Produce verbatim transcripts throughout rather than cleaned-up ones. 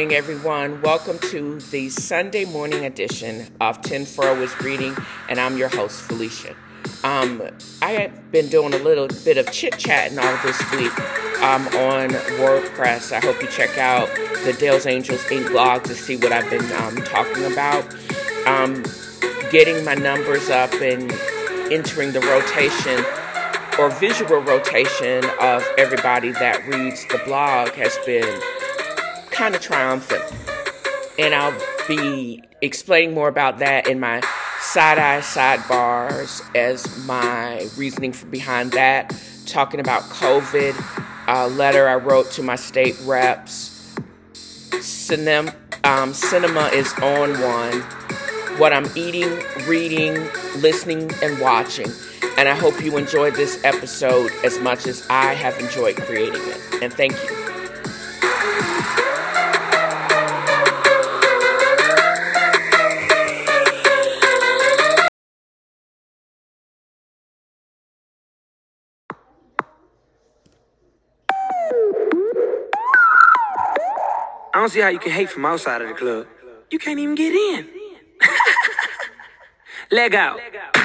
morning, everyone. Welcome to the Sunday morning edition of ten Furrow is Reading, and I'm your host, Felicia. Um, I have been doing a little bit of chit-chatting all this week um, on WordPress. I hope you check out the Dale's Angels Incorporated blog to see what I've been um, talking about. Um, getting my numbers up and entering the rotation or visual rotation of everybody that reads the blog has been kind of triumphant. And I'll be explaining more about that in my side-eye sidebars as my reasoning for behind that, talking about COVID, a letter I wrote to my state reps. Cinema, um, cinema is on one. What I'm eating, reading, listening, and watching. And I hope you enjoyed this episode as much as I have enjoyed creating it. And thank you. I don't see how you can hate from outside of the club. You can't even get in. Leg out.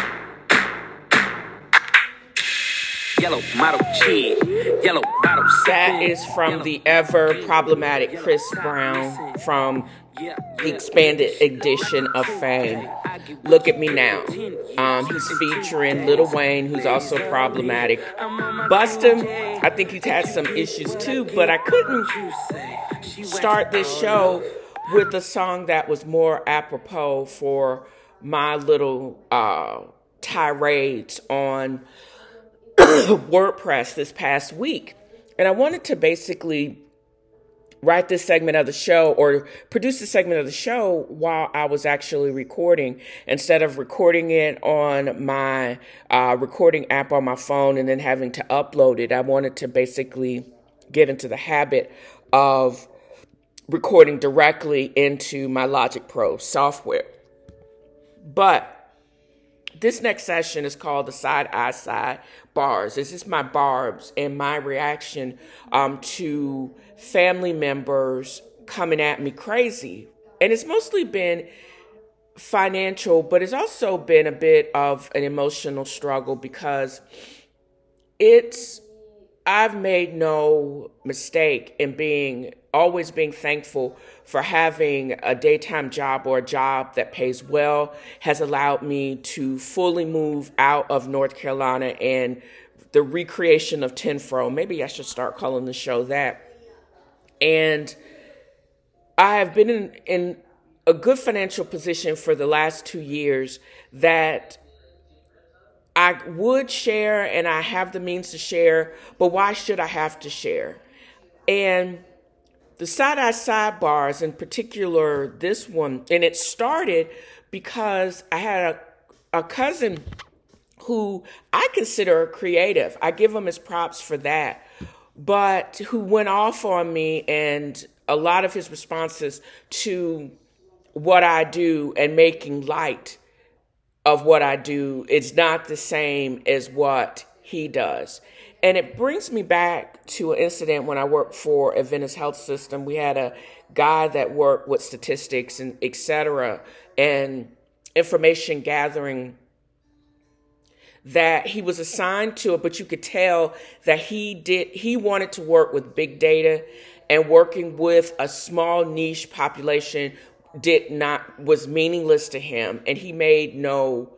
Yellow model cheese. Yellow bottle. That is from the ever problematic Chris Brown from the expanded edition of Fame. Look at Me Now. Um, he's featuring Lil Wayne, who's also problematic. Busta, I think he's had some issues too, but I couldn't start this show with a song that was more apropos for my little uh, tirades on WordPress this past week. And I wanted to basically write this segment of the show or produce this segment of the show while I was actually recording, instead of recording it on my uh, recording app on my phone and then having to upload it. I wanted to basically get into the habit of recording directly into my Logic Pro software. But this next session is called the Side-Eye Side Bars. This is my barbs and my reaction um, to family members coming at me crazy. And it's mostly been financial, but it's also been a bit of an emotional struggle because it's, I've made no mistake in being, always being thankful for having a daytime job or a job that pays well, has allowed me to fully move out of North Carolina, and the recreation of ten Furrow. Maybe I should start calling the show that. And I have been in, in a good financial position for the last two years that I would share, and I have the means to share, but why should I have to share? And the side-eye sidebars, in particular, this one, and it started because I had a, a cousin who I consider a creative. I give him his props for that, but who went off on me, and a lot of his responses to what I do and making light of what I do is not the same as what he does. And it brings me back to an incident when I worked for Adventist Health System. We had a guy that worked with statistics and et cetera and information gathering that he was assigned to it, but you could tell that he did, he wanted to work with big data, and working with a small niche population did not, was meaningless to him. And he made no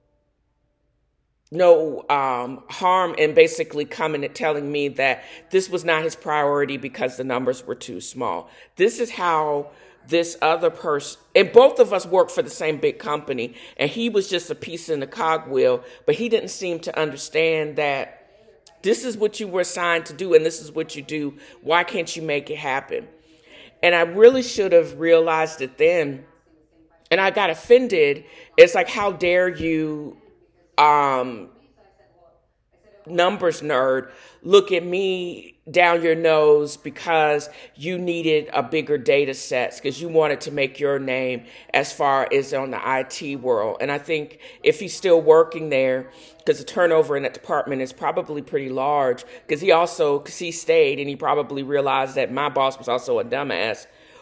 no um, harm in basically coming and telling me that this was not his priority because the numbers were too small. This is how this other person, and both of us worked for the same big company, and he was just a piece in the cogwheel, but he didn't seem to understand that this is what you were assigned to do, and this is what you do. Why can't you make it happen? And I really should have realized it then, and I got offended. It's like, how dare you, um, numbers nerd, look at me down your nose because you needed a bigger data sets, because you wanted to make your name as far as on the I T world. And I think if he's still working there, because the turnover in that department is probably pretty large, because he also, because he stayed and he probably realized that my boss was also a dumbass.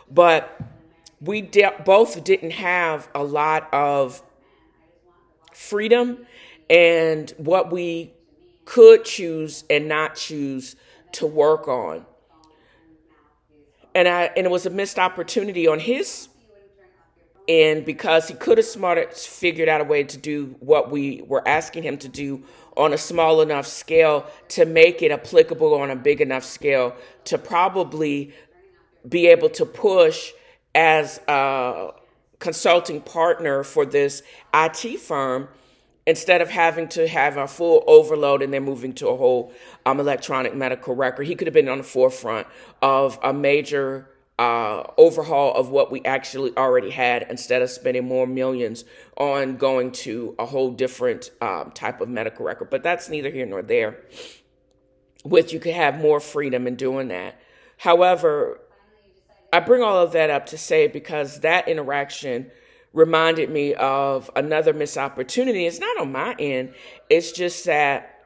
but we de- both didn't have a lot of freedom and what we could choose and not choose to work on. And I and it was a missed opportunity on his end because he could have smarted figured out a way to do what we were asking him to do on a small enough scale to make it applicable on a big enough scale to probably be able to push as a consulting partner for this I T firm instead of having to have a full overload and then moving to a whole um, electronic medical record. He could have been on the forefront of a major uh, overhaul of what we actually already had instead of spending more millions on going to a whole different um, type of medical record. But that's neither here nor there. With you could have more freedom in doing that. However, I bring all of that up to say because that interaction reminded me of another missed opportunity. It's not on my end. It's just that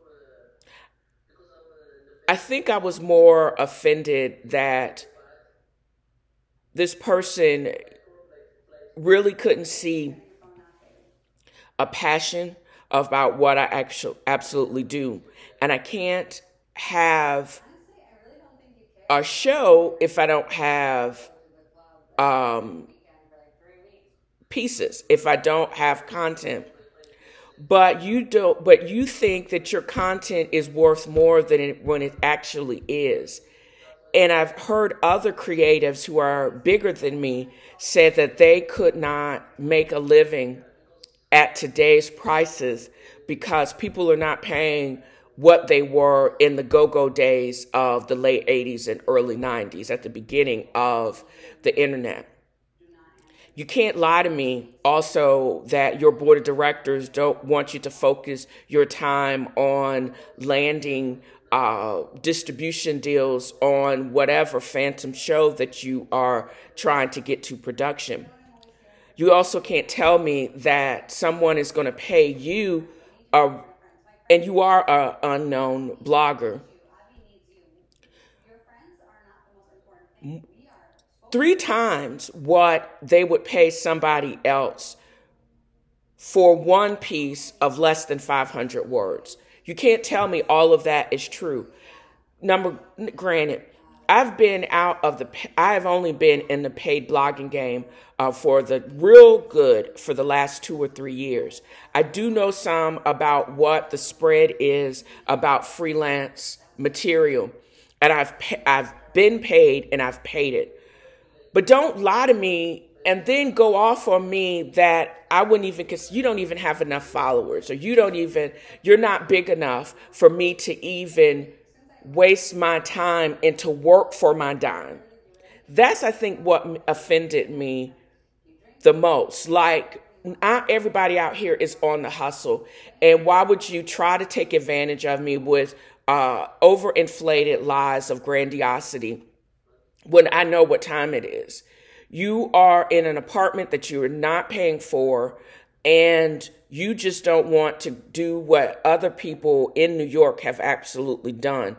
I think I was more offended that this person really couldn't see a passion about what I actually absolutely do. And I can't have a show if I don't have um, pieces, if I don't have content. But you don't. But you think that your content is worth more than it, when it actually is. And I've heard other creatives who are bigger than me say that they could not make a living at today's prices because people are not paying what they were in the go-go days of the late eighties and early nineties at the beginning of the internet. You can't lie to me also that your board of directors don't want you to focus your time on landing uh, distribution deals on whatever phantom show that you are trying to get to production. You also can't tell me that someone is going to pay you, a, and you are an unknown blogger, three times what they would pay somebody else for one piece of less than five hundred words. You can't tell me all of that is true. Number, granted, I've been out of the, I have only been in the paid blogging game uh, for the real good for the last two or three years. I do know some about what the spread is about freelance material, and I've I've been paid and I've paid it. But don't lie to me and then go off on me that I wouldn't even, because you don't even have enough followers, or you don't even, you're not big enough for me to even waste my time and to work for my dime. That's, I think, what offended me the most. Like, not everybody out here is on the hustle. And why would you try to take advantage of me with uh, overinflated lies of grandiosity when I know what time it is? You are in an apartment that you are not paying for, and you just don't want to do what other people in New York have absolutely done.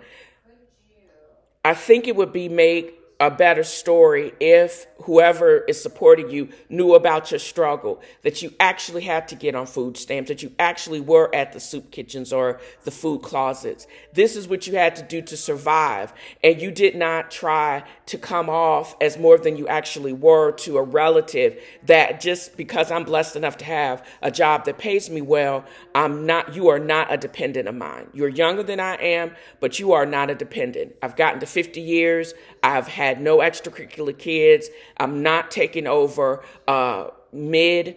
I think it would be make a better story if whoever is supporting you knew about your struggle, that you actually had to get on food stamps, that you actually were at the soup kitchens or the food closets. This is what you had to do to survive. And you did not try to come off as more than you actually were to a relative that just because I'm blessed enough to have a job that pays me well, I'm not, you are not a dependent of mine. You're younger than I am, but you are not a dependent. I've gotten to fifty years. I've had no extracurricular kids. I'm not taking over uh, mid,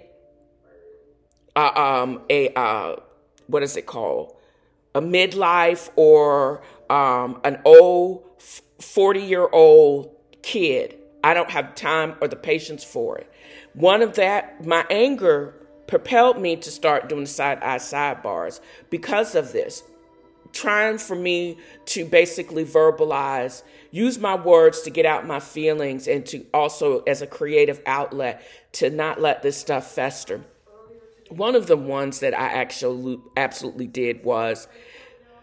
uh, um, a uh, what is it called? A midlife or um, an old forty-year-old kid. I don't have time or the patience for it. One of that, my anger propelled me to start doing side-eye sidebars because of this. Trying for me to basically verbalize, use my words to get out my feelings, and to also as a creative outlet to not let this stuff fester. One of the ones that I actually absolutely did was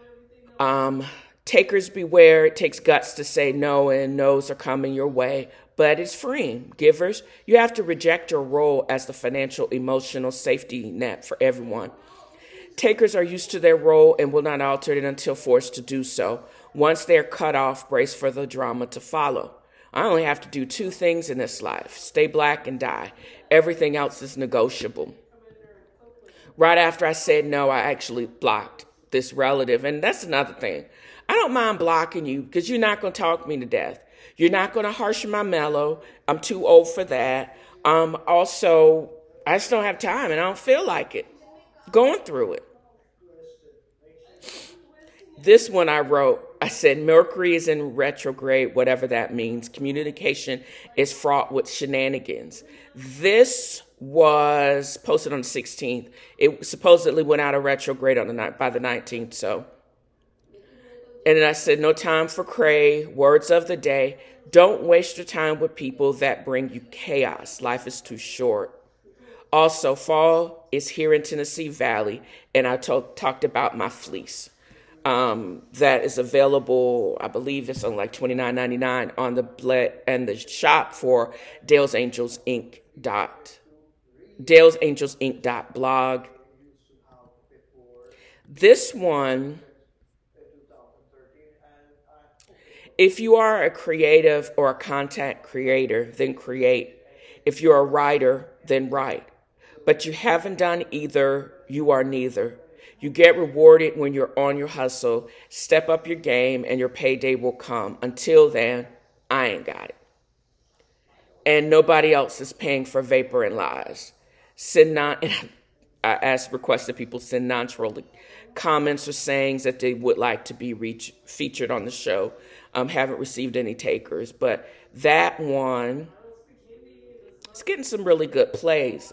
um, takers beware. It takes guts to say no, and no's are coming your way. but it's freeing. Givers, you have to reject your role as the financial, emotional safety net for everyone. Takers are used to their role and will not alter it until forced to do so. Once they're cut off, brace for the drama to follow. I only have to do two things in this life: stay black and die. Everything else is negotiable. Right after I said no, I actually blocked this relative. And that's another thing. I don't mind blocking you because you're not going to talk me to death. You're not going to harsh my mellow. I'm too old for that. Um, also, I just don't have time and I don't feel like it. Going through it. This one I wrote, I said, Mercury is in retrograde, whatever that means. Communication is fraught with shenanigans. This was posted on the sixteenth. It supposedly went out of retrograde on the night by the nineteenth. So, and then I said, no time for cray. Words of the day. Don't waste your time with people that bring you chaos. Life is too short. Also, fall is here in Tennessee Valley, and I told, talked about my fleece. Um, that is available, I believe it's on like twenty-nine ninety-nine on the ble- and the shop for Dale's Angels Inc. dot Dale's Angels Inc. dot blog. This one, if you are a creative or a content creator, then create. If you're a writer, then write. But you haven't done either, you are neither. You get rewarded when you're on your hustle. Step up your game and your payday will come. Until then, I ain't got it. And nobody else is paying for vapor and lies. Send non, I asked, requested people send non-trolling comments or sayings that they would like to be reach, featured on the show. Um, haven't received any takers, but that one is getting some really good plays.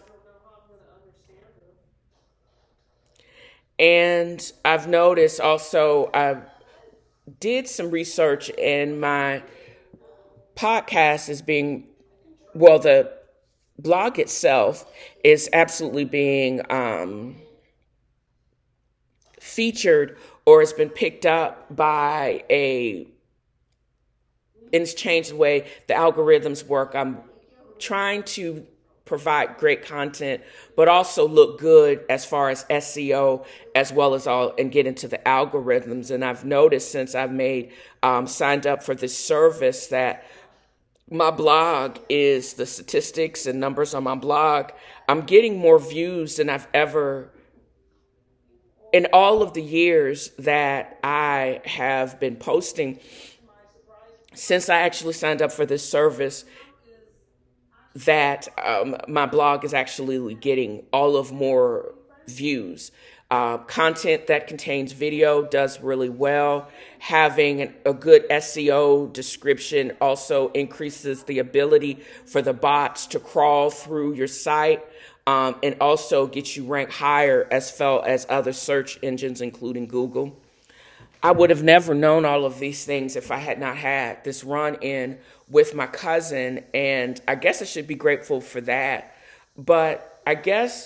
And I've noticed also, I did some research and my podcast is being, well, the blog itself is absolutely being um, featured or has been picked up by a, and it's changed the way the algorithms work. I'm trying to provide great content, but also look good as far as S E O as well as all, and get into the algorithms. And I've noticed since I've made, um, signed up for this service that my blog is the statistics and numbers on my blog. I'm getting more views than I've ever, in all of the years that I have been posting since I actually signed up for this service, that um, my blog is actually getting all of more views. Uh, content that contains video does really well. Having an, a good S E O description also increases the ability for the bots to crawl through your site, um, and also gets you ranked higher as well as other search engines, including Google. I would have never known all of these things if I had not had this run-in with my cousin, and I guess I should be grateful for that. But I guess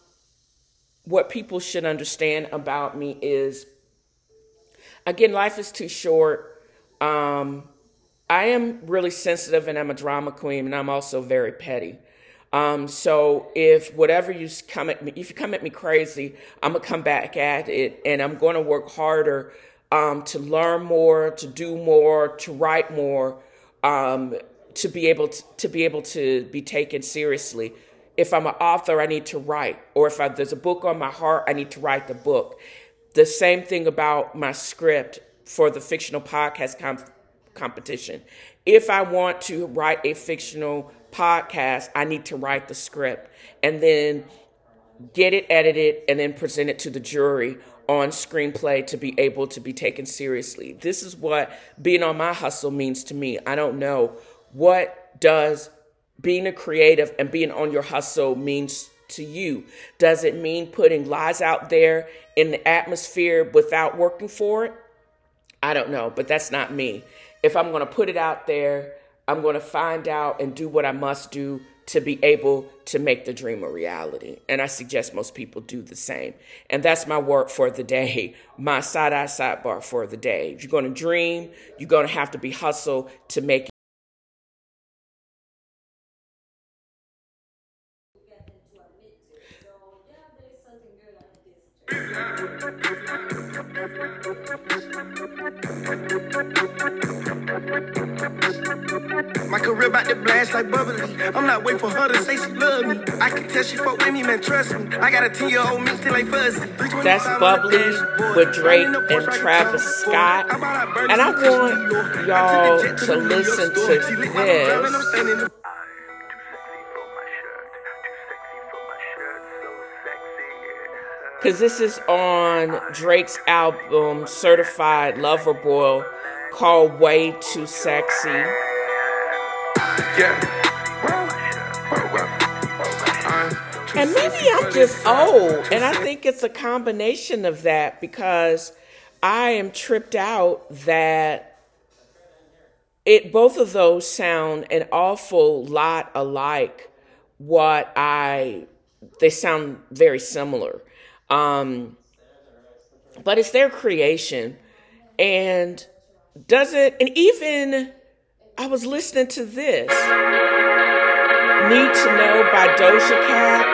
what people should understand about me is, again, life is too short. Um, I am really sensitive, and I'm a drama queen, and I'm also very petty. Um, so if whatever you come at me, if you come at me crazy, I'm gonna come back at it, and I'm going to work harder Um, to learn more, to do more, to write more, um, to be able to, to be able to be taken seriously. If I'm an author, I need to write. Or if I, there's a book on my heart, I need to write the book. The same thing about my script for the fictional podcast comp- competition. If I want to write a fictional podcast, I need to write the script and then get it edited and then present it to the jury on screenplay to be able to be taken seriously. This is what being on my hustle means to me. I don't know. What does being a creative and being on your hustle means to you? Does it mean putting lies out there in the atmosphere without working for it? I don't know, but that's not me. If I'm going to put it out there, I'm going to find out and do what I must do to be able to make the dream a reality. And I suggest most people do the same. And that's my work for the day, my side-eye sidebar for the day. If you're going to dream, you're going to have to be hustle to make it. My career about to blast like bubbly. I'm not waiting for her to say she love me. I can tell she fuck with me, man, trust me. I got a ten-year-old me still like fuzzy. That's Bubbly with Drake and Travis Scott. And I want y'all to listen to this. Because this is on Drake's album, Certified Lover Boy, called Way Too Sexy. Yeah. And maybe I'm just old, and I think it's a combination of that, because I am tripped out that it both of those sound an awful lot alike. What I they sound very similar. Um, but it's their creation, and does it, and even I was listening to this, Need to Know by Doja Cat.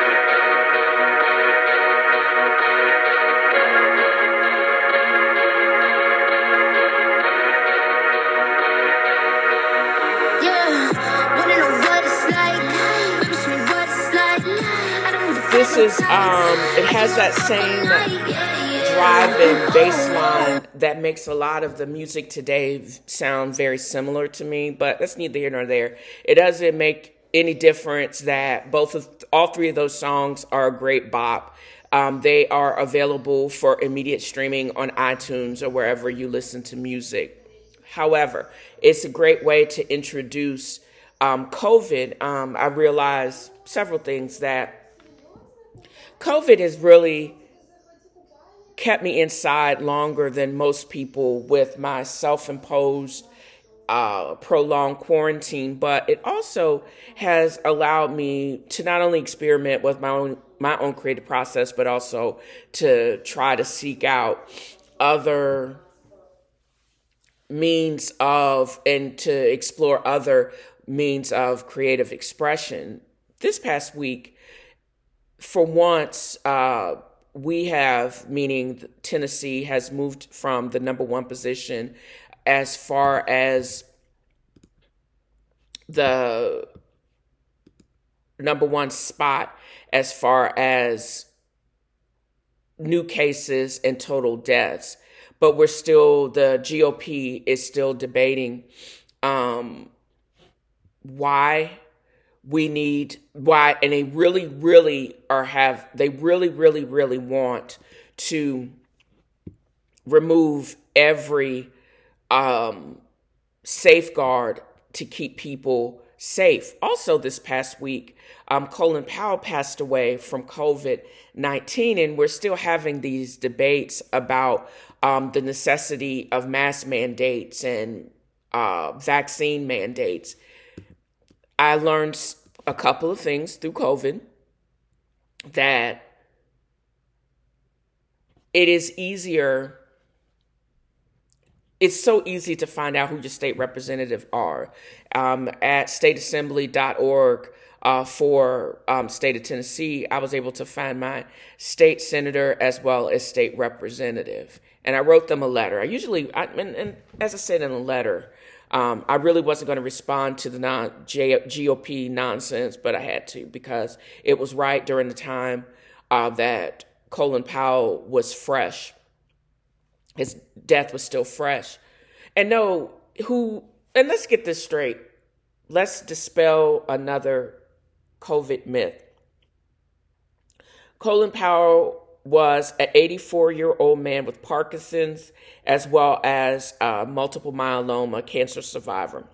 This is, um, it has that same drive and bass line that makes a lot of the music today sound very similar to me, but that's neither here nor there. It doesn't make any difference that both of, all three of those songs are a great bop. Um, they are available for immediate streaming on iTunes or wherever you listen to music. However, it's a great way to introduce um, COVID. Um, I realized several things that COVID has really kept me inside longer than most people with my self-imposed uh, prolonged quarantine, but it also has allowed me to not only experiment with my own my own creative process, but also to try to seek out other means of and to explore other means of creative expression. This past week, for once, uh, we have, meaning Tennessee has moved from the number one position as far as the number one spot as far as new cases and total deaths. But we're still, the G O P is still debating um, why we need, why, and they really, really are have, they really, really, really want to remove every um, safeguard to keep people safe. Also, this past week, um, Colin Powell passed away from COVID nineteen, and we're still having these debates about um, the necessity of mask mandates and uh, vaccine mandates. I learned a couple of things through COVID, that it is easier, it's so easy to find out who your state representative are. Um, at state assembly dot org uh, for um, state of Tennessee, I was able to find my state senator as well as state representative. And I wrote them a letter. I usually, I, and, and as I said in a letter, Um, I really wasn't going to respond to the non- G O P nonsense, but I had to, because it was right during the time uh, that Colin Powell was fresh. His death was still fresh. And no, who, and let's get this straight. Let's dispel another COVID myth. Colin Powell was an eighty-four-year-old man with Parkinson's, as well as uh, multiple myeloma cancer survivor.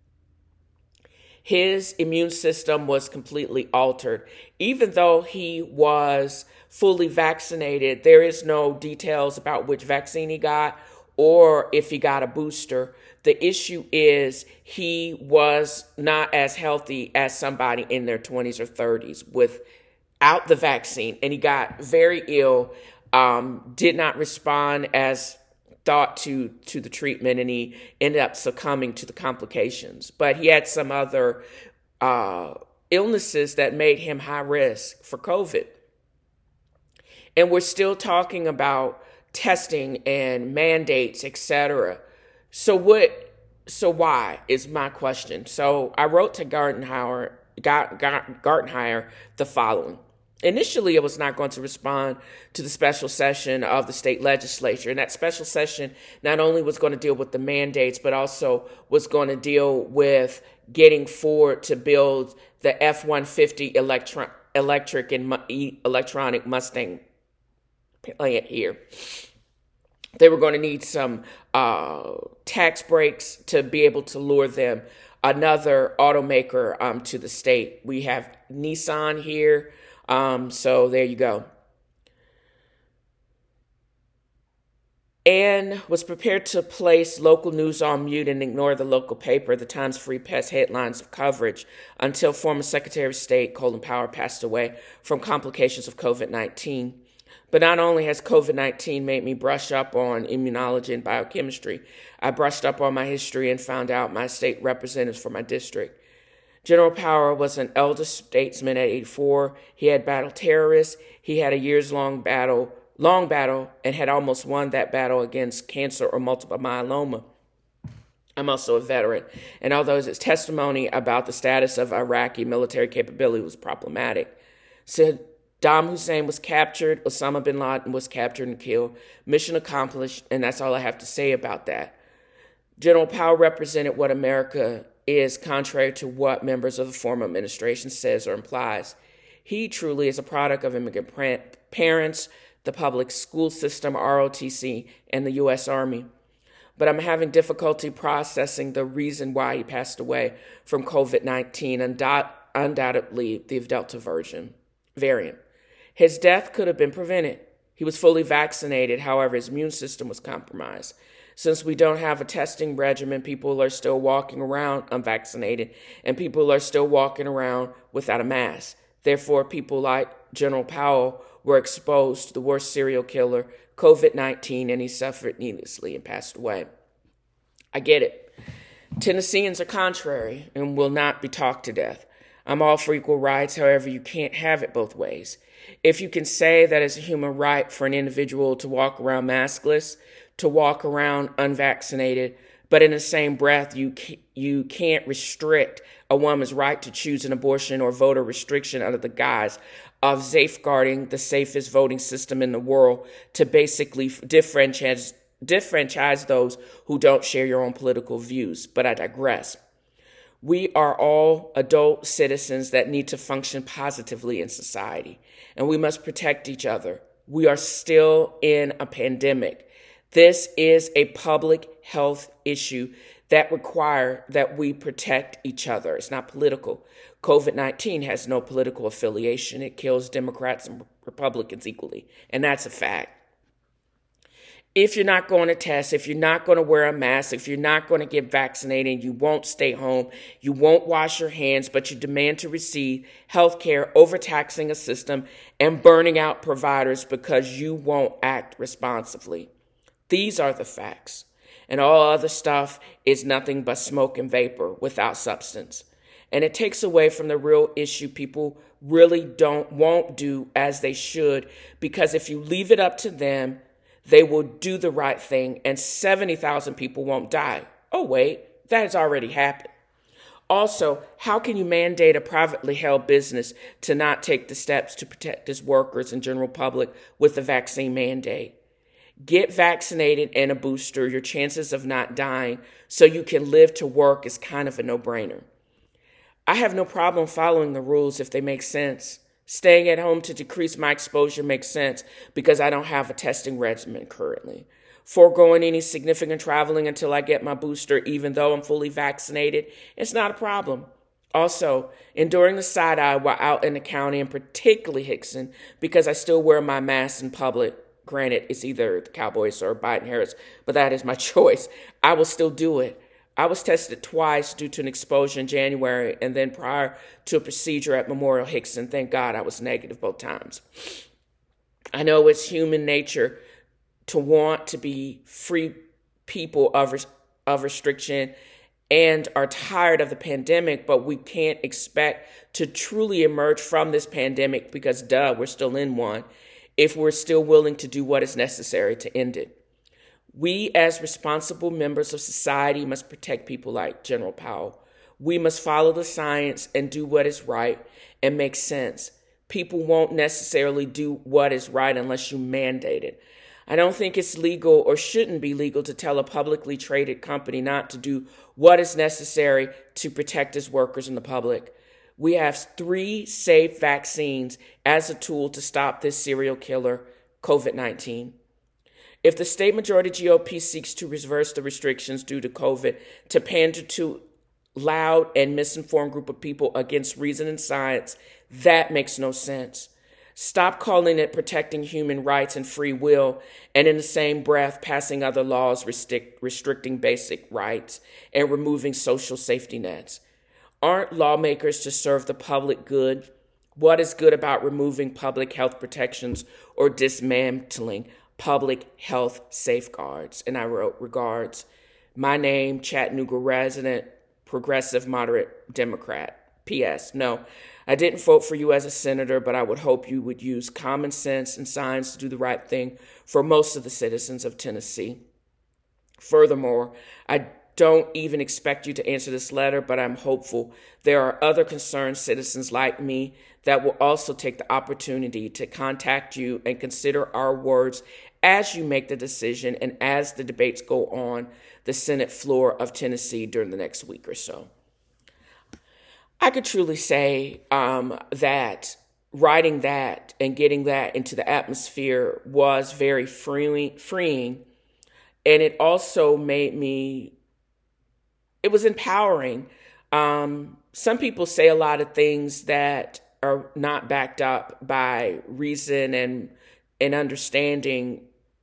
His immune system was completely altered. Even though he was fully vaccinated, there is no details about which vaccine he got or if he got a booster. The issue is he was not as healthy as somebody in their twenties or thirties with out the vaccine, and he got very ill, um, did not respond as thought to to the treatment, and he ended up succumbing to the complications. But he had some other uh, illnesses that made him high risk for COVID. And we're still talking about testing and mandates, et cetera. So what, so why is my question. So I wrote to Gartenhauer, Gartenhauer the following. Initially, I was not going to respond to the special session of the state legislature. And that special session not only was going to deal with the mandates, but also was going to deal with getting Ford to build the F one fifty electro- electric and mu- electronic Mustang plant here. They were going to need some uh, tax breaks to be able to lure them, another automaker, um, to the state. We have Nissan here. Um, so there you go. Anne was prepared to place local news on mute and ignore the local paper, the Times Free Press headlines of coverage, until former Secretary of State Colin Powell passed away from complications of covid nineteen. But not only has covid nineteen made me brush up on immunology and biochemistry, I brushed up on my history and found out my state representatives for my district. General Powell was an elder statesman at eighty-four. He had battled terrorists. He had a years-long battle, long battle, and had almost won that battle against cancer or multiple myeloma. I'm also a veteran, and although his testimony about the status of Iraqi military capability was problematic, Saddam Hussein was captured, Osama bin Laden was captured and killed. Mission accomplished, and that's all I have to say about that. General Powell represented what America is, contrary to what members of the former administration says or implies. He truly is a product of immigrant parents, the public school system, R O T C, and the U S Army. But I'm having difficulty processing the reason why he passed away from covid nineteen, undoubt- undoubtedly the Delta version, variant. His death could have been prevented. He was fully vaccinated, however, his immune system was compromised. Since we don't have a testing regimen, people are still walking around unvaccinated, and people are still walking around without a mask. Therefore, people like General Powell were exposed to the worst serial killer, covid nineteen, and he suffered needlessly and passed away. I get it. Tennesseans are contrary and will not be talked to death. I'm all for equal rights, however, you can't have it both ways. If you can say that it's a human right for an individual to walk around maskless, to walk around unvaccinated, but in the same breath, you you can't restrict a woman's right to choose an abortion or voter restriction under the guise of safeguarding the safest voting system in the world to basically differentiate, differentiate those who don't share your own political views. But I digress. We are all adult citizens that need to function positively in society, and we must protect each other. We are still in a pandemic. This is a public health issue that requires that we protect each other. It's not political. covid nineteen has no political affiliation. It kills Democrats and Republicans equally, and that's a fact. If you're not going to test, if you're not going to wear a mask, if you're not going to get vaccinated, you won't stay home, you won't wash your hands, but you demand to receive health care, overtaxing a system and burning out providers because you won't act responsibly. These are the facts, and all other stuff is nothing but smoke and vapor without substance. And it takes away from the real issue. People really don't, won't do as they should, because if you leave it up to them, they will do the right thing and seventy thousand people won't die. Oh, wait, that has already happened. Also, how can you mandate a privately held business to not take the steps to protect its workers and general public with the vaccine mandate? Get vaccinated and a booster. Your chances of not dying so you can live to work is kind of a no-brainer. I have no problem following the rules if they make sense. Staying at home to decrease my exposure makes sense because I don't have a testing regimen currently. Foregoing any significant traveling until I get my booster, even though I'm fully vaccinated, it's not a problem. Also, enduring the side-eye while out in the county, and particularly Hickson, because I still wear my mask in public. Granted, it's either the Cowboys or Biden-Harris, but that is my choice. I will still do it. I was tested twice due to an exposure in January, and then prior to a procedure at Memorial Hickson. Thank God I was negative both times. I know it's human nature to want to be free people of, of restriction and are tired of the pandemic, but we can't expect to truly emerge from this pandemic because, duh, we're still in one, if we're still willing to do what is necessary to end it. We, as responsible members of society, must protect people like General Powell. We must follow the science and do what is right and makes sense. People won't necessarily do what is right unless you mandate it. I don't think it's legal or shouldn't be legal to tell a publicly traded company not to do what is necessary to protect its workers and the public. We have three safe vaccines as a tool to stop this serial killer, COVID nineteen. If the state majority G O P seeks to reverse the restrictions due to COVID to pander to loud and misinformed group of people against reason and science, that makes no sense. Stop calling it protecting human rights and free will, and in the same breath passing other laws restrict, restricting basic rights and removing social safety nets. Aren't lawmakers to serve the public good? What is good about removing public health protections or dismantling public health safeguards? And I wrote, regards, my name, Chattanooga resident, progressive moderate Democrat. P S. No, I didn't vote for you as a senator, but I would hope you would use common sense and science to do the right thing for most of the citizens of Tennessee. Furthermore, I don't even expect you to answer this letter, but I'm hopeful there are other concerned citizens like me that will also take the opportunity to contact you and consider our words as you make the decision and as the debates go on the Senate floor of Tennessee during the next week or so. I could truly say um, that writing that and getting that into the atmosphere was very freeing, freeing, and it also made me, it was empowering. Um, some people say a lot of things that are not backed up by reason and and understanding,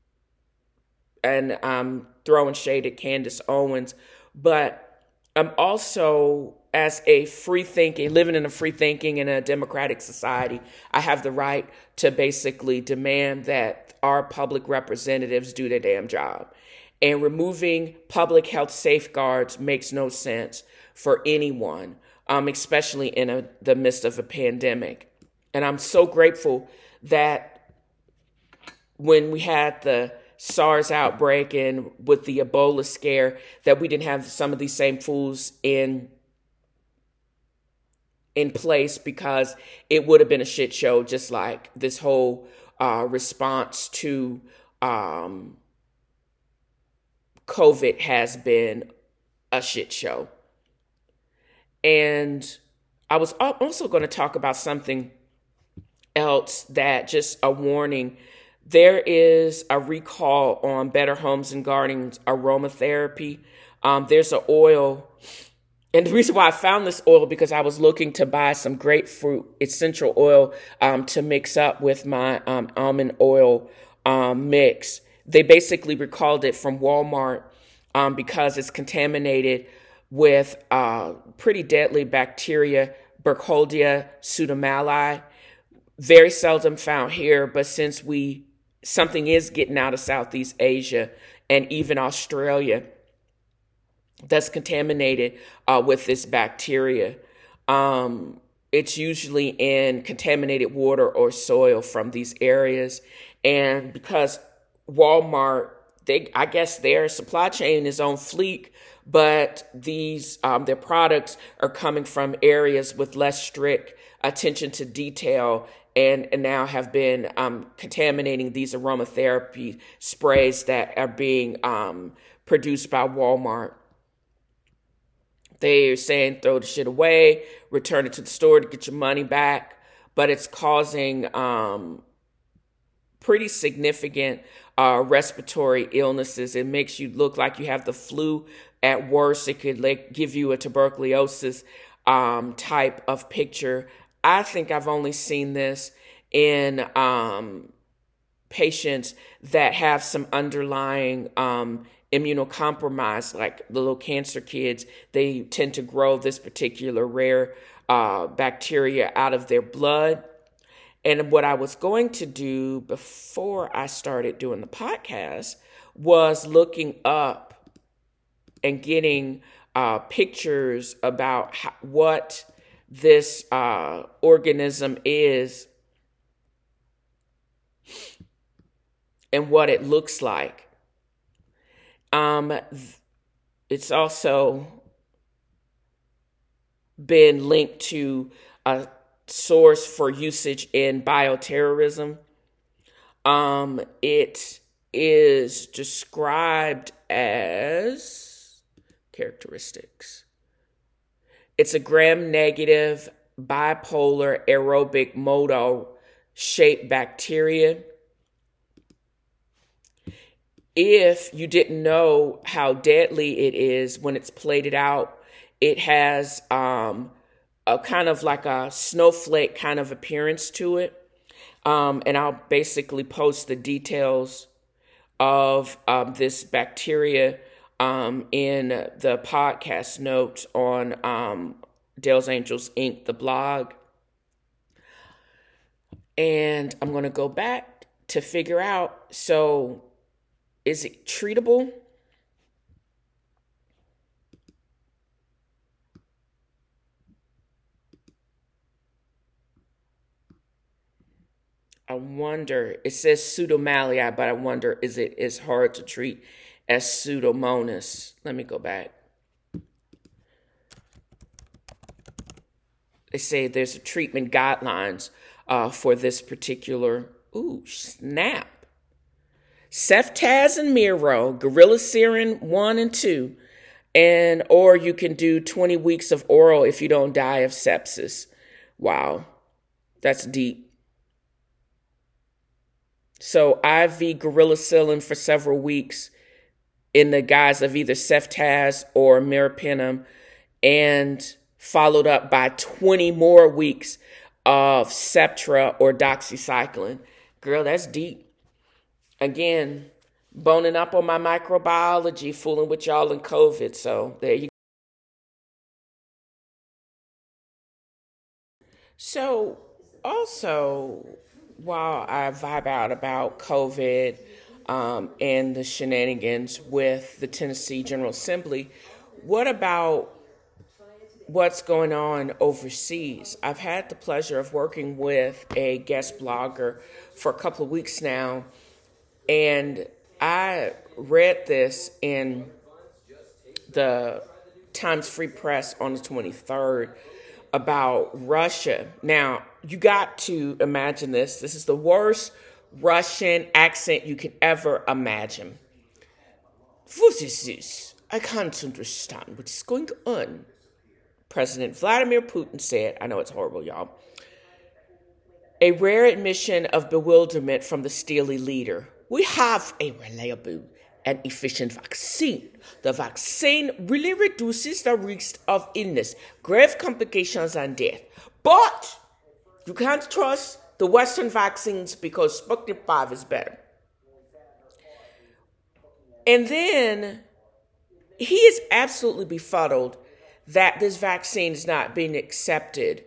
and um, throwing shade at Candace Owens, but I'm also, as a free thinking, living in a free thinking in a democratic society, I have the right to basically demand that our public representatives do their damn job. And removing public health safeguards makes no sense for anyone, um, especially in a, the midst of a pandemic. And I'm so grateful that when we had the SARS outbreak and with the Ebola scare, that we didn't have some of these same fools in in place, because it would have been a shit show, just like this whole uh, response to um, COVID has been a shit show. And I was also going to talk about something else, that just a warning. There is a recall on Better Homes and Gardens aromatherapy. Um, there's an oil. And the reason why I found this oil, because I was looking to buy some grapefruit essential oil um, to mix up with my um, almond oil um, mix. They basically recalled it from Walmart um, because it's contaminated with uh, pretty deadly bacteria, Burkholderia pseudomallei. Very seldom found here, but since we something is getting out of Southeast Asia and even Australia that's contaminated uh, with this bacteria. Um, it's usually in contaminated water or soil from these areas. And because Walmart, they, I guess their supply chain is on fleek, but these um, their products are coming from areas with less strict attention to detail, and, and now have been um, contaminating these aromatherapy sprays that are being um, produced by Walmart. They're saying throw the shit away, return it to the store to get your money back, but it's causing um, pretty significant uh, respiratory illnesses. It makes you look like you have the flu. At worst, it could like give you a tuberculosis um, type of picture. I think I've only seen this in um, patients that have some underlying um, immunocompromised, like the little cancer kids. They tend to grow this particular rare uh, bacteria out of their blood. And what I was going to do before I started doing the podcast was looking up and getting uh, pictures about how, what this uh, organism is and what it looks like. Um, it's also been linked to a source for usage in bioterrorism. Um, it is described as characteristics. It's a gram-negative bipolar aerobic motor-shaped bacteria. If you didn't know how deadly it is when it's plated out, it has um, a kind of like a snowflake kind of appearance to it. Um, and I'll basically post the details of um, this bacteria um, in the podcast notes on um, Dell's Angels Incorporated, the blog. And I'm going to go back to figure out, so is it treatable? I wonder, it says pseudomallei, but I wonder, is it as hard to treat as Pseudomonas? Let me go back. They say there's a treatment guidelines uh, for this particular, ooh, snap. Ceftaz and Miro, Gorilla one and two, and or you can do twenty weeks of oral if you don't die of sepsis. Wow, that's deep. So I V Gorillacillin for several weeks in the guise of either Ceftaz or Meropenem, and followed up by twenty more weeks of Septra or doxycycline. Girl, that's deep. Again, boning up on my microbiology, fooling with y'all in COVID. So there you go. So also, while I vibe out about COVID um, and the shenanigans with the Tennessee General Assembly, what about what's going on overseas? I've had the pleasure of working with a guest blogger for a couple of weeks now, and I read this in the Times Free Press on the twenty-third about Russia. Now, you got to imagine this. This is the worst Russian accent you can ever imagine. What is this? I can't understand what is going on. President Vladimir Putin said, I know it's horrible, y'all, a rare admission of bewilderment from the steely leader. We have a reliable and efficient vaccine. The vaccine really reduces the risk of illness, grave complications, and death. But you can't trust the Western vaccines because Sputnik five is better. And then he is absolutely befuddled that this vaccine is not being accepted,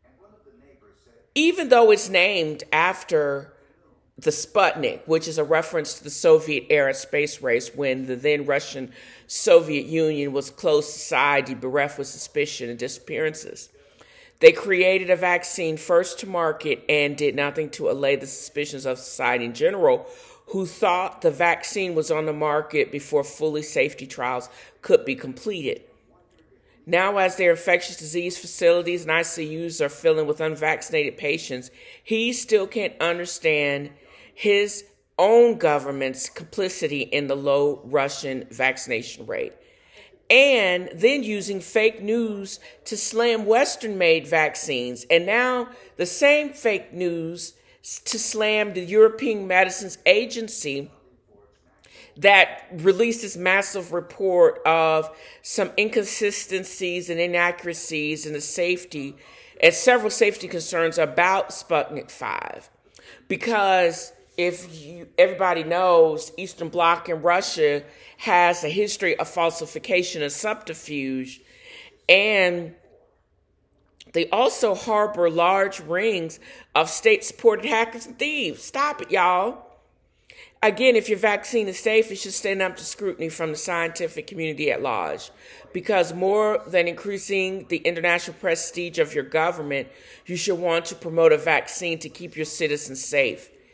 even though it's named after the Sputnik, which is a reference to the Soviet-era space race when the then Russian Soviet Union was closed society, bereft with suspicion and disappearances. They created a vaccine first to market and did nothing to allay the suspicions of society in general, who thought the vaccine was on the market before fully safety trials could be completed. Now, as their infectious disease facilities and I C Us are filling with unvaccinated patients, he still can't understand his own government's complicity in the low Russian vaccination rate. And then using fake news to slam Western-made vaccines. And now the same fake news to slam the European Medicines Agency that released this massive report of some inconsistencies and inaccuracies in the safety and several safety concerns about Sputnik five. Because if you, everybody knows, Eastern Bloc in Russia has a history of falsification and subterfuge, and they also harbor large rings of state-supported hackers and thieves. Stop it, y'all. Again, if your vaccine is safe, it should stand up to scrutiny from the scientific community at large. Because more than increasing the international prestige of your government, you should want to promote a vaccine to keep your citizens safe.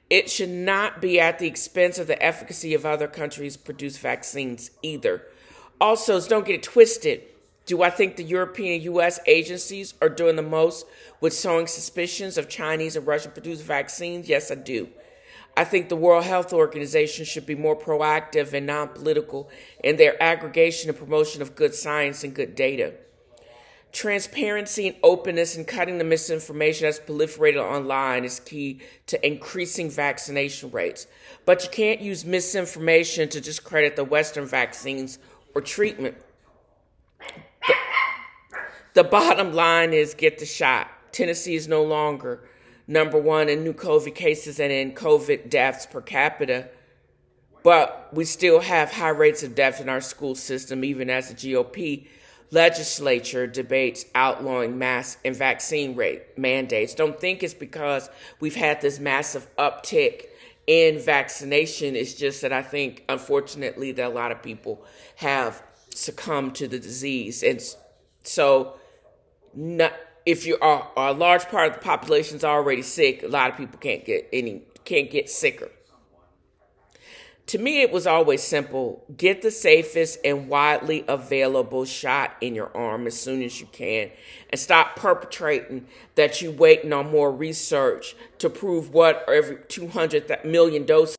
It should not be at the expense of the efficacy of other countries' produced vaccines either. Also, don't get it twisted. Do I think the European and U S agencies are doing the most with sowing suspicions of Chinese and Russian-produced vaccines? Yes, I do. I think the World Health Organization should be more proactive and non-political in their aggregation and promotion of good science and good data. Transparency and openness and cutting the misinformation that's proliferated online is key to increasing vaccination rates. But you can't use misinformation to discredit the Western vaccines or treatment. The, the bottom line is get the shot. Tennessee is no longer number one in new COVID cases and in COVID deaths per capita, but we still have high rates of death in our school system, even as the G O P legislature debates outlawing mask and vaccine rate mandates. Don't think it's because we've had this massive uptick in vaccination. It's just that I think, unfortunately, that a lot of people have succumbed to the disease. And so not, if you are a large part of the population is already sick, a lot of people can't get any, can't get sicker. To me, it was always simple. Get the safest and widely available shot in your arm as soon as you can, and stop perpetrating that you're waiting on more research to prove what every two hundred million doses.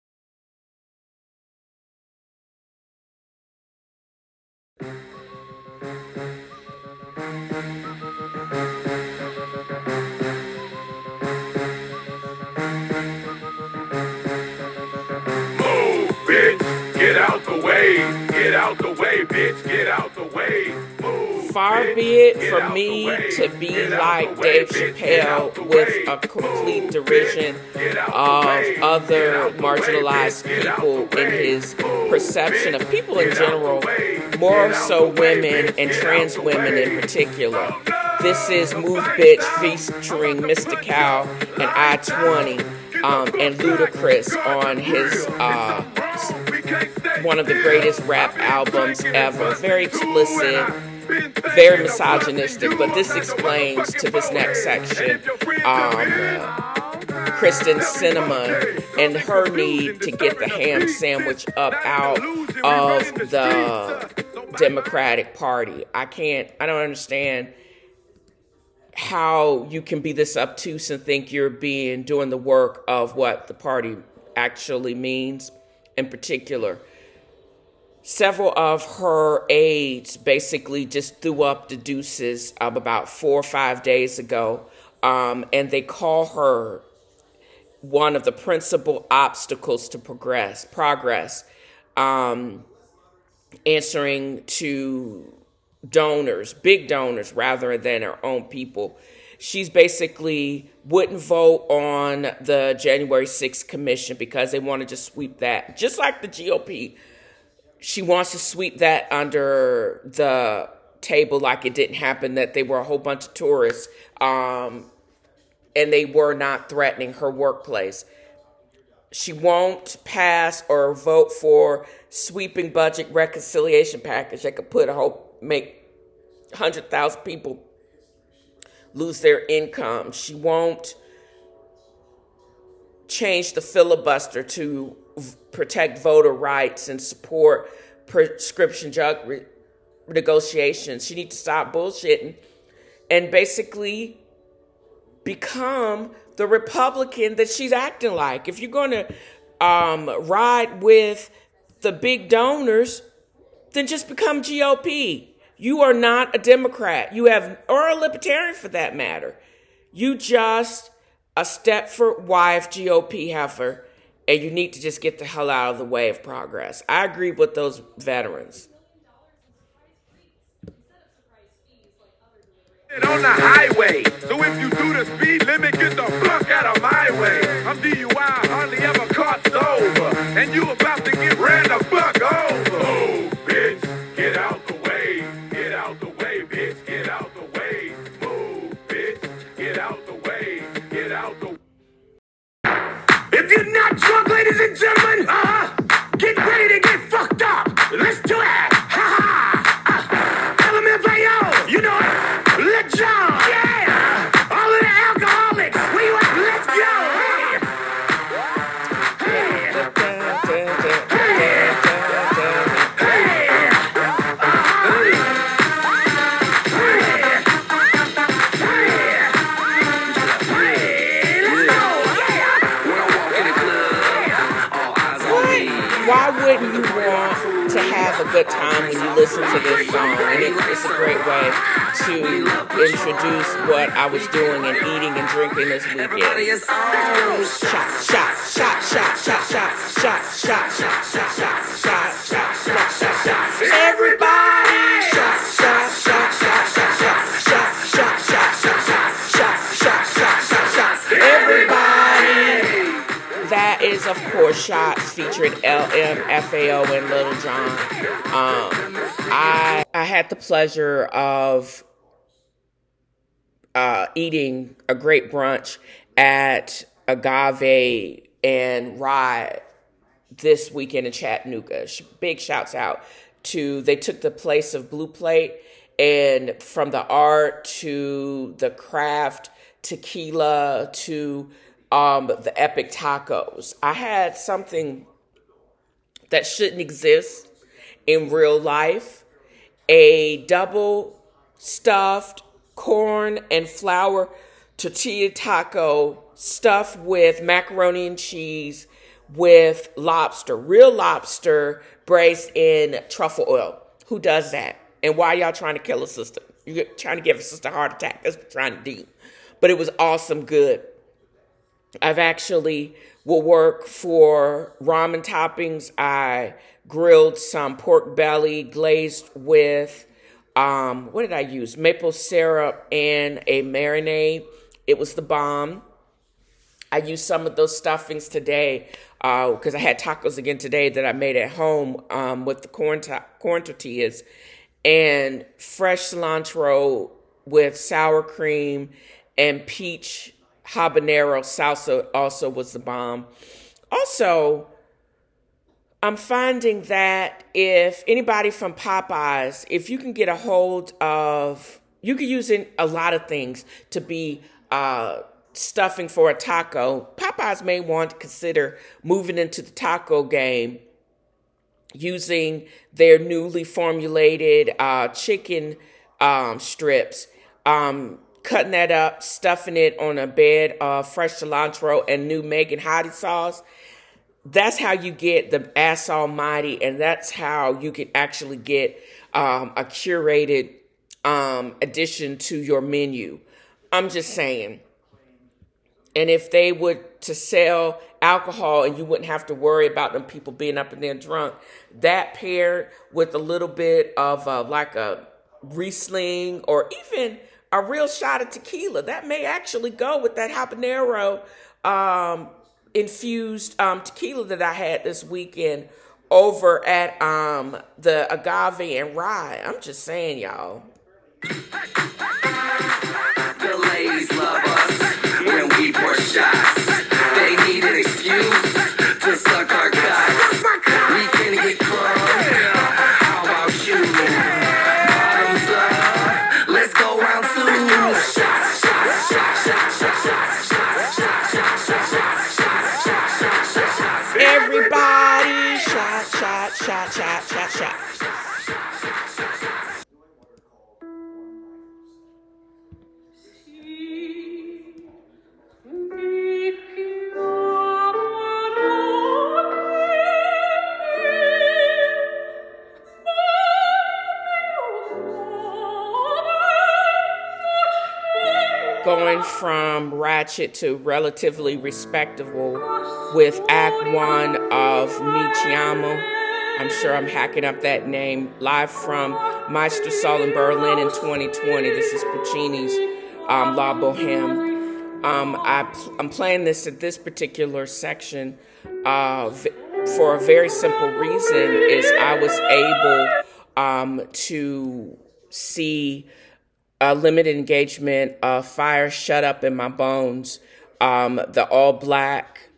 Get out the way, get out the way, bitch, get out the way. Move, Far bitch, be it get from out me the way, to be get out like the way, Dave bitch, get out Chappelle the with way. a complete Move, derision bitch, get out the of way, get other out the way, marginalized bitch, get out people the in way. his Move, perception bitch, of people in get out the general, way, more get out so the way, women bitch, and get trans out the women way. in particular. Oh, no. This is Move Bitch featuring Mister Cal and I twenty um, and Ludacris on his uh, one of the greatest rap albums ever. Very explicit, very misogynistic, but this explains to this next section um, uh, Kristen Sinema and her need to get the ham sandwich up out of the Democratic Party. I can't, I don't understand how you can be this obtuse and think you're being doing the work of what the party actually means. In particular, several of her aides basically just threw up the deuces um, about four or five days ago, um, and they call her one of the principal obstacles to progress, progress, um, answering to donors, big donors, rather than her own people. She's basically wouldn't vote on the January sixth commission because they want to just sweep that, just like the G O P. She wants to sweep that under the table like it didn't happen, that they were a whole bunch of tourists um, and they were not threatening her workplace. She won't pass or vote for sweeping budget reconciliation package that could put a whole, make one hundred thousand people lose their income. She won't change the filibuster to v- protect voter rights and support prescription drug re- negotiations. She needs to stop bullshitting and basically become the Republican that she's acting like. If you're going to um, ride with the big donors, then just become G O P. You are not a Democrat. You have, or a Libertarian for that matter. You just a Stepford wife G O P heifer, and you need to just get the hell out of the way of progress. I agree with those veterans. On the highway, so if you do the speed limit, get the fuck out of my way. I'm D U I, hardly ever caught sober, and you about to get ran the fuck over. Oh, bitch, get out the way, get out the way, bitch, get out the way. Move, bitch, get out the way, get out the way. If you're not drunk, ladies and gentlemen, uh, get ready to get fucked up. Let's do it. Ha ha. Uh, L M F A O, you know it. Let's go! Yeah! All of the alcoholics! Where you at? Let's go! to have a good time when you listen to this song, and it, it's a great way to introduce what I was doing and eating and drinking this weekend. Shot, shot, shot, shot, shot, shot, shot, shot, shot, shot, shot, shot, shot, shot, shot, shot. Everybody, shot, shot, shot, shot, shot, shot, shot, shot, shot, shot, shot, shot, shot, shot, shot. Everybody. That is, of course, Shots featuring L M F A O and Lil Jon. Um, I I had the pleasure of uh, eating a great brunch at Agave and Rye this weekend in Chattanooga. Big shouts out to, they took the place of Blue Plate, and from the art to the craft, tequila to um, the epic tacos. I had something that shouldn't exist in real life, a double stuffed corn and flour tortilla taco stuffed with macaroni and cheese with lobster, real lobster braised in truffle oil. Who does that? And why y'all trying to kill a sister? You're trying to give a sister a heart attack. That's what you're trying to do. But it was awesome good. I've actually will work for ramen toppings. I grilled some pork belly glazed with, um, what did I use? Maple syrup and a marinade. It was the bomb. I used some of those stuffings today because uh, I had tacos again today that I made at home um, with the corn, to- corn tortillas and fresh cilantro with sour cream and peach habanero salsa also was the bomb. Also, I'm finding that if anybody from Popeyes, if you can get a hold of, you can use in a lot of things to be uh, stuffing for a taco. Popeyes may want to consider moving into the taco game using their newly formulated uh, chicken um, strips, um, cutting that up, stuffing it on a bed of fresh cilantro and new Megan Hottie sauce. That's how you get the ass almighty, and that's how you can actually get um, a curated um, addition to your menu. I'm just saying. And if they would to sell alcohol and you wouldn't have to worry about them people being up and there drunk, that paired with a little bit of uh, like a Riesling or even a real shot of tequila, that may actually go with that habanero um, infused um, tequila that I had this weekend over at um, the Agave and Rye. I'm just saying, y'all. The ladies love us when we pour shots. They need an excuse to suck our guts. We can get crunk. How about you? Bottoms up. Let's go round two. Shots, shots, shots, shots, shots, shots, shots, shots, shots, shots, shots, shots. Everybody, shot, shot, shot, shot, shot, shot. Going from ratchet to relatively respectable with Act One of Mi Chiamo. I'm sure I'm hacking up that name. Live from Meister Saal in Berlin in twenty twenty. This is Puccini's um, La Boheme. Um, I pl- I'm playing this at this particular section uh, v- for a very simple reason is I was able um, to see a limited engagement of Fire Shut Up in My Bones, um, the all-black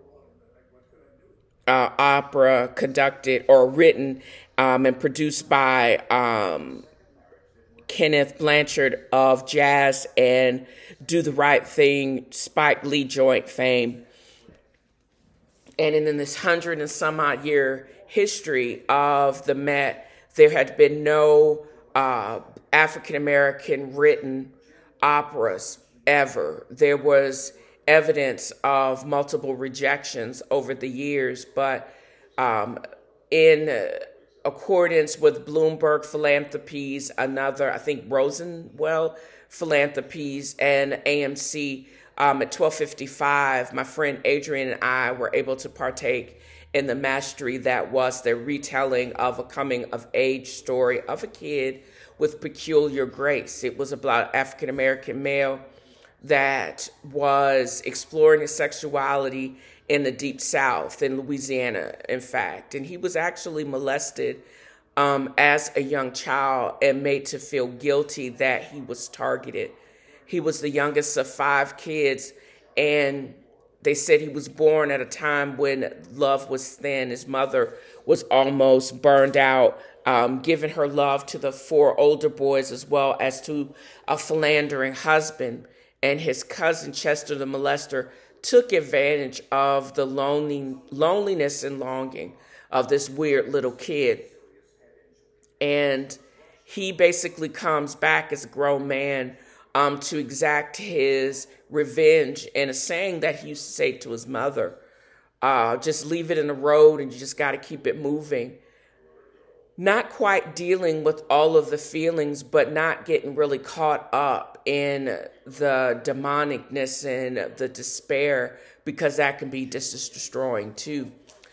uh, opera conducted or written um, and produced by um, Kenneth Blanchard of Jazz and Do the Right Thing, Spike Lee joint fame. And in this hundred and some odd year history of the Met, there had been no uh, African-American written operas ever. There was evidence of multiple rejections over the years, but um, in uh, accordance with Bloomberg Philanthropies, another, I think, Rosenwell Philanthropies, and A M C. Um, at twelve fifty-five, my friend Adrian and I were able to partake in the mastery that was the retelling of a coming-of-age story of a kid with peculiar grace. It was about an African-American male that was exploring his sexuality in the Deep South, in Louisiana, in fact. And he was actually molested um, as a young child and made to feel guilty that he was targeted. He was the youngest of five kids, and they said he was born at a time when love was thin. His mother was almost burned out, um, giving her love to the four older boys as well as to a philandering husband. And his cousin, Chester the molester, took advantage of the lonely, loneliness and longing of this weird little kid. And he basically comes back as a grown man um, to exact his revenge. And a saying that he used to say to his mother, uh, just leave it in the road and you just got to keep it moving. Not quite dealing with all of the feelings, but not getting really caught up in the demonicness and the despair, because that can be just destroying too.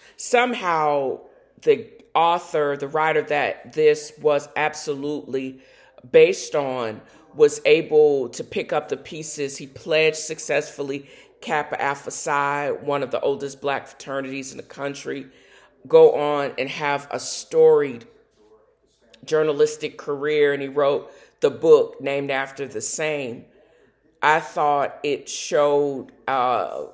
Somehow the author, the writer that this was absolutely based on, was able to pick up the pieces. He pledged successfully Kappa Alpha Psi, one of the oldest black fraternities in the country, go on and have a storied journalistic career, and he wrote the book named after the same. I thought it showed uh,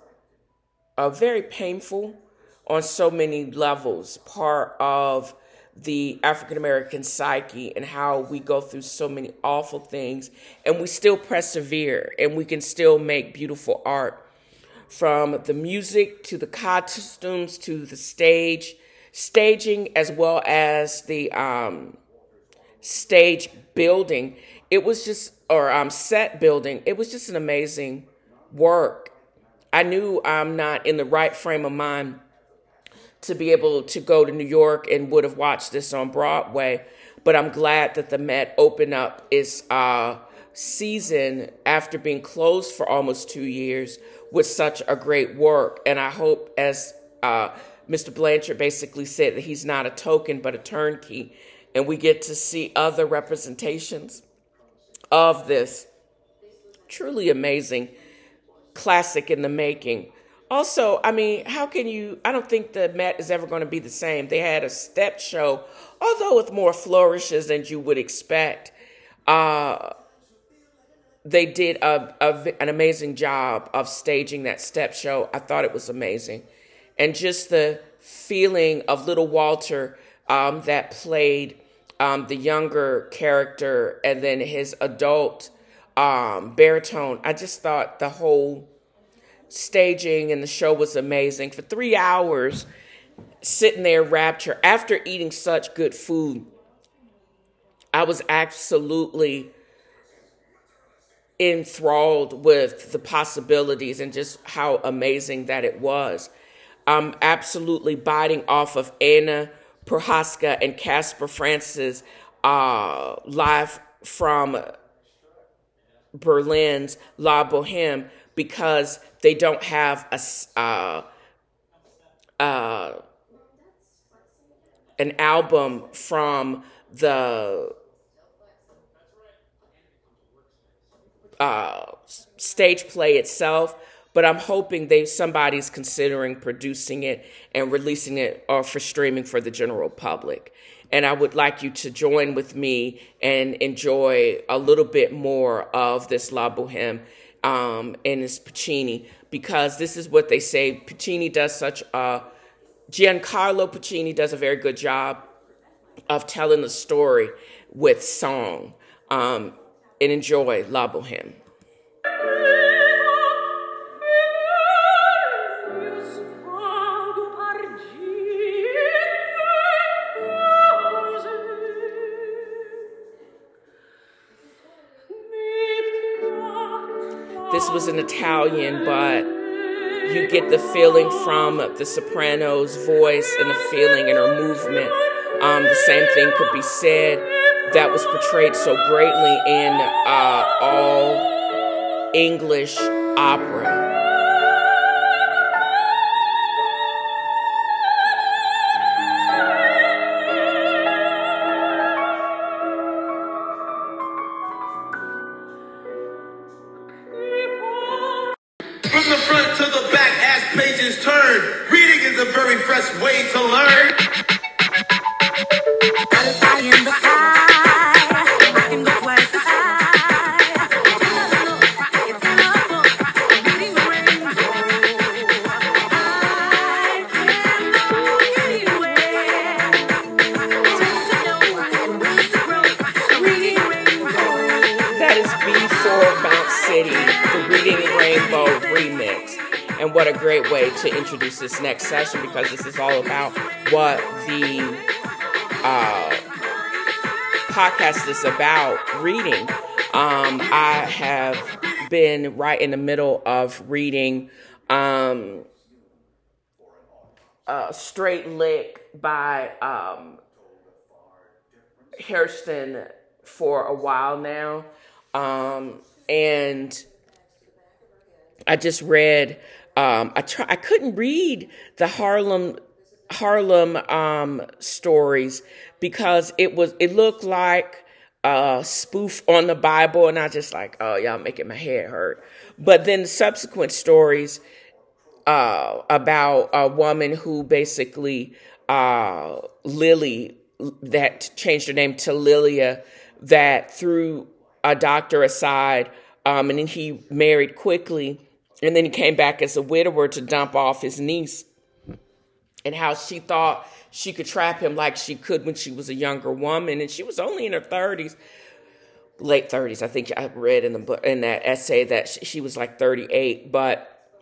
a very painful, on so many levels, part of the African-American psyche and how we go through so many awful things and we still persevere and we can still make beautiful art, from the music to the costumes to the stage, staging, as well as the um, stage building. It was just, or um, set building. It was just an amazing work. I knew I'm not in the right frame of mind to be able to go to New York and would have watched this on Broadway. But I'm glad that the Met opened up its uh, season after being closed for almost two years with such a great work. And I hope, as uh, Mister Blanchard basically said, that he's not a token but a turnkey. And we get to see other representations of this truly amazing classic in the making. Also, I mean, how can you, I don't think the Met is ever going to be the same. They had a step show, although with more flourishes than you would expect. Uh, they did a, a, an amazing job of staging that step show. I thought it was amazing. And just the feeling of little Walter um, that played um, the younger character and then his adult um, baritone. I just thought the whole staging and the show was amazing. For three hours, sitting there rapture after eating such good food, I was absolutely enthralled with the possibilities and just how amazing that it was. I'm absolutely biting off of Anna Prohaska and Casper Francis uh, live from Berlin's La Boheme, because they don't have a uh, uh, an album from the uh, stage play itself. But I'm hoping they somebody's considering producing it and releasing it or for streaming for the general public. And I would like you to join with me and enjoy a little bit more of this La Boheme um, and this Puccini, because this is what they say. Puccini does such a, Giancarlo Puccini does a very good job of telling the story with song. Um, and enjoy La Boheme. This was an Italian, but you get the feeling from the soprano's voice and the feeling in her movement Um, the same thing could be said that was portrayed so greatly in uh, all English opera. From the front to the back as pages turn, reading is a very fresh way to learn. Satisfying the fire. I can go twice as high. It's in a book, reading the rainbow. I can go anywhere. Just to know and ways to grow. Reading rainbow. That is B for Mount City, the Reading Rainbow remix. And what a great way to introduce this next session, because this is all about what the uh, podcast is about, reading. Um, I have been right in the middle of reading um, uh, Straight Lick by um, Hurston for a while now. Um, and I just read, um, I try, I couldn't read the Harlem, Harlem, um, stories because it was, it looked like a spoof on the Bible. And I just like, oh, y'all making my head hurt. But then the subsequent stories, uh, about a woman who basically, uh, Lily, that changed her name to Lilia, that threw a doctor aside, um, and then he married quickly. And then he came back as a widower to dump off his niece, and how she thought she could trap him like she could when she was a younger woman. And she was only in her thirties, late thirties. I think I read in the book, in that essay, that she was like thirty-eight. But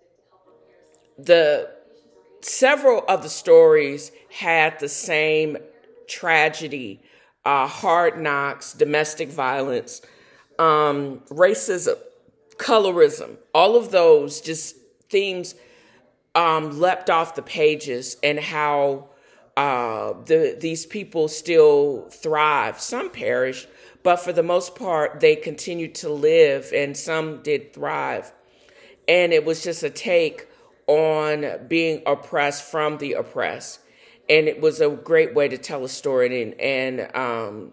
the several of the stories had the same tragedy, uh, hard knocks, domestic violence, um, racism, colorism, all of those just themes um, leapt off the pages, and how uh, the these people still thrive. Some perish, but for the most part, they continue to live, and some did thrive. And it was just a take on being oppressed from the oppressed. And it was a great way to tell a story. And, and um,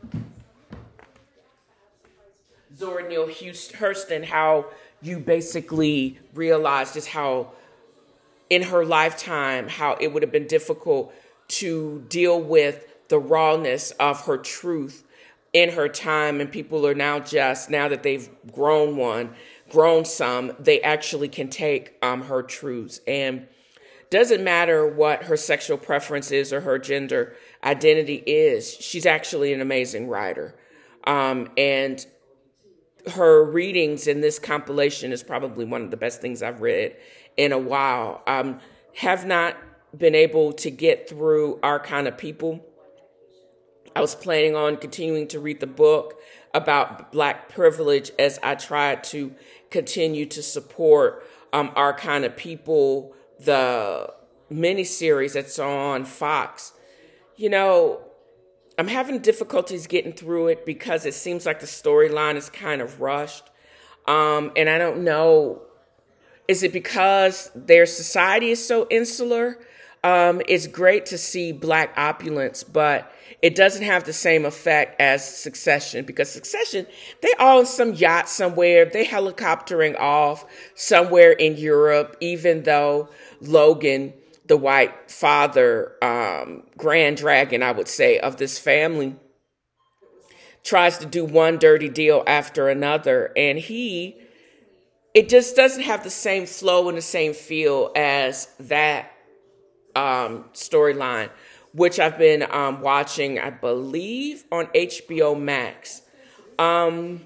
Zora Neale Hurston, how you basically realize just how in her lifetime, how it would have been difficult to deal with the rawness of her truth in her time. And people are now just, now that they've grown one, grown some, they actually can take um, her truths. And doesn't matter what her sexual preference is or her gender identity is, she's actually an amazing writer. Um, and her readings in this compilation is probably one of the best things I've read in a while. Um, have not been able to get through Our Kind of People. I was planning on continuing to read the book about Black privilege as I tried to continue to support um, Our Kind of People, the miniseries that's on Fox. You know, I'm having difficulties getting through it because it seems like the storyline is kind of rushed. Um, and I don't know, is it because their society is so insular? Um, it's great to see Black opulence, but it doesn't have the same effect as Succession, because Succession, they all in some yacht somewhere, they helicoptering off somewhere in Europe, even though Logan, the white father, um, grand dragon, I would say, of this family, tries to do one dirty deal after another. And he, it just doesn't have the same flow and the same feel as that um, storyline, which I've been um, watching, I believe, on H B O Max. Um,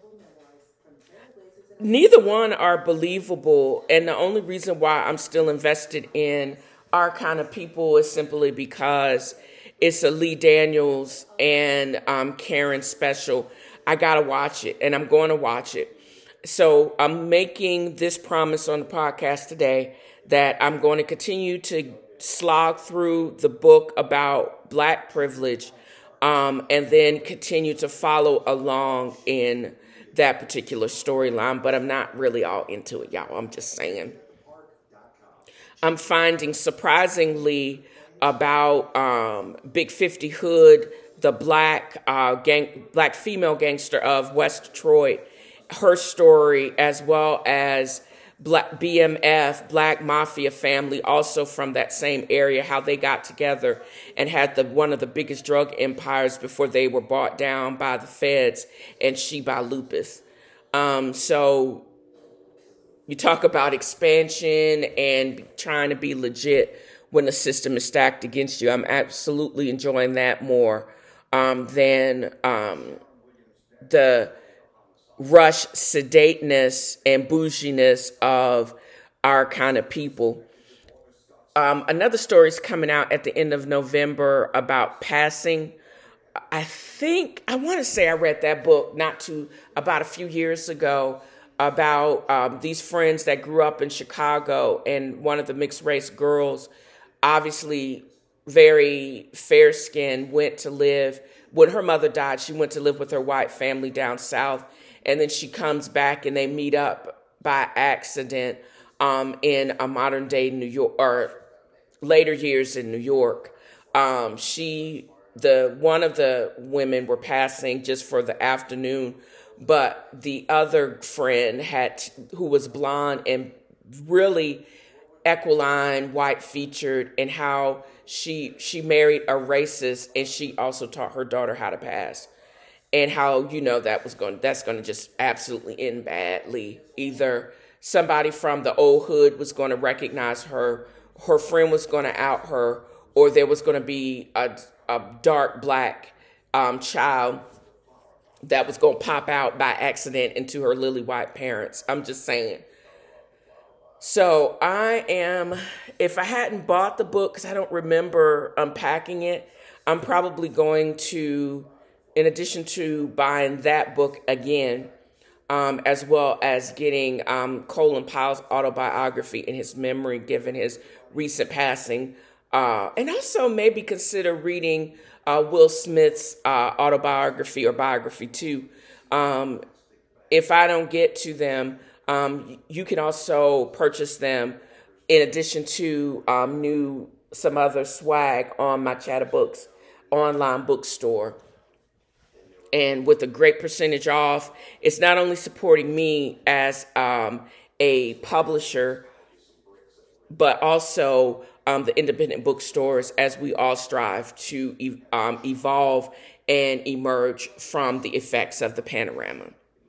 neither one are believable. And the only reason why I'm still invested in Our Kind of People is simply because it's a Lee Daniels and um, Karen special. I got to watch it, and I'm going to watch it. So I'm making this promise on the podcast today that I'm going to continue to slog through the book about Black privilege, um, and then continue to follow along in that particular storyline. But I'm not really all into it, y'all. I'm just saying. I'm finding surprisingly about um, Big fifty Hood, the black uh, gang, black female gangster of West Detroit, her story, as well as Black B M F, Black Mafia family, also from that same area, how they got together and had the one of the biggest drug empires before they were bought down by the feds, and she by Lupus. Um, so you talk about expansion and trying to be legit when the system is stacked against you. I'm absolutely enjoying that more um, than um, the rush sedateness and bouginess of our kind of people. Um, another story is coming out at the end of November about passing. I think, I want to say I read that book not too, about a few years ago, about um, these friends that grew up in Chicago, and one of the mixed race girls, obviously very fair skinned, went to live, when her mother died, she went to live with her white family down south. And then she comes back and they meet up by accident um, in a modern day New York, or later years in New York. Um, she, the one of the women were passing just for the afternoon, but the other friend had, who was blonde and really equiline, white featured, and how she she married a racist, and she also taught her daughter how to pass. And how, you know, that was going, that's going to just absolutely end badly. Either somebody from the old hood was going to recognize her, her friend was going to out her, or there was going to be a, a dark black um, child that was going to pop out by accident into her lily white parents. I'm just saying. So I am, if I hadn't bought the book, because I don't remember unpacking it, I'm probably going to, in addition to buying that book again, um, as well as getting um, Colin Powell's autobiography in his memory, given his recent passing, uh, and also maybe consider reading uh, Will Smith's uh, autobiography or biography too. Um, if I don't get to them, um, you can also purchase them in addition to um, new some other swag on my Chatterbooks online bookstore. And with a great percentage off, it's not only supporting me as um, a publisher, but also um, the independent bookstores as we all strive to um, evolve and emerge from the effects of the panorama.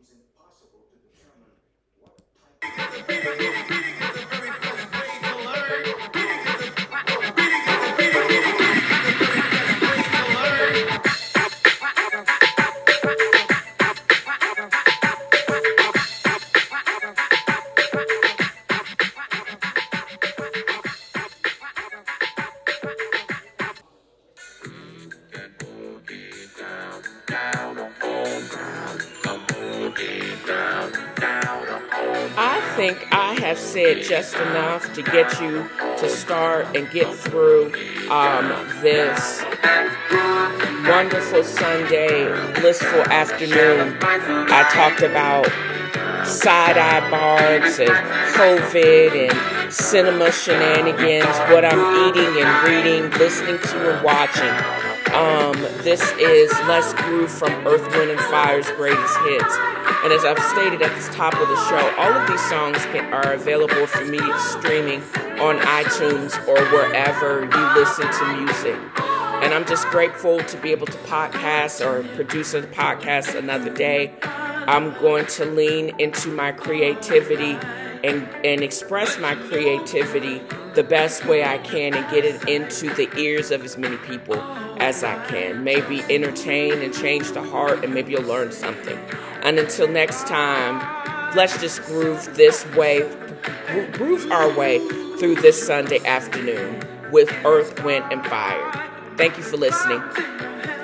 I think I have said just enough to get you to start and get through um, this wonderful Sunday, blissful afternoon. I talked about side-eye barbs and COVID and cinema shenanigans, what I'm eating and reading, listening to and watching. Um, this is Les Groove from Earth, Wind and Fire's Greatest Hits. And as I've stated at the top of the show, all of these songs can, are available for immediate streaming on iTunes or wherever you listen to music. And I'm just grateful to be able to podcast or produce a podcast another day. I'm going to lean into my creativity and, and express my creativity the best way I can and get it into the ears of as many people as I can. Maybe entertain and change the heart, and maybe you'll learn something. And until next time, let's just groove this way, groove our way through this Sunday afternoon with Earth, Wind, and Fire. Thank you for listening.